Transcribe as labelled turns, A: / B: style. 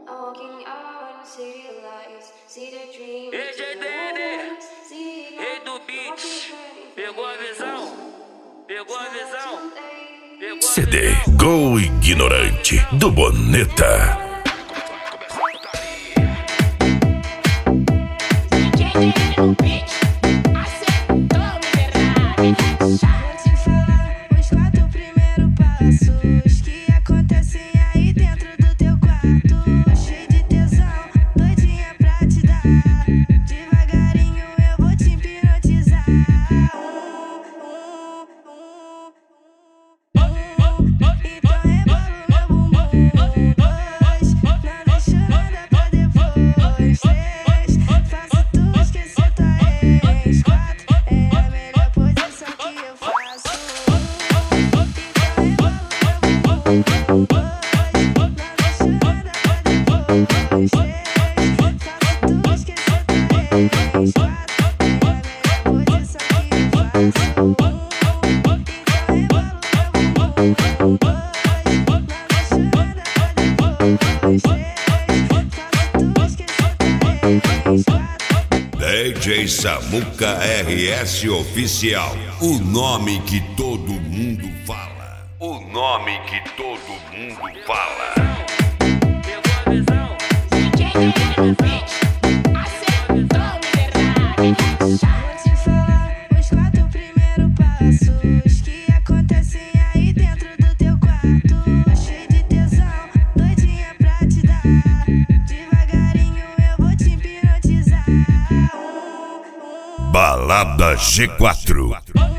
A: EGDD, rei do beat, pegou a visão, pegou a visão, pegou a
B: CD Go Ignorante do Boneta.
C: Os 4 primeiros passos que acontecem aí dentro do teu quarto, cheio de tesão, doidinha pra te dar. Devagarinho eu vou te hipnotizar. Então rebola o meu bumbum. 2, não deixo nada pra depois. 3, faço tu esquecer tua ex. 4, é a melhor posição que eu faço. Então rebola o meu bumbum. 2, não deixo nada pra depois. 3, faço tu esquecer tua ex. 4, é a melhor posição que eu faço. Então rebola o meu bumbum. 2, não deixo nada pra depois. 3, faço tu esquecer tua ex. 4,
B: DJ Samuca RS Oficial. O nome que todo mundo fala. O nome que todo mundo fala.
A: a visão.
C: vou te falar os 4 primeiros passos que acontecem aí dentro do teu quarto, cheio de tesão, doidinha pra te dar. Devagarinho eu vou te hipnotizar.
B: Balada G4.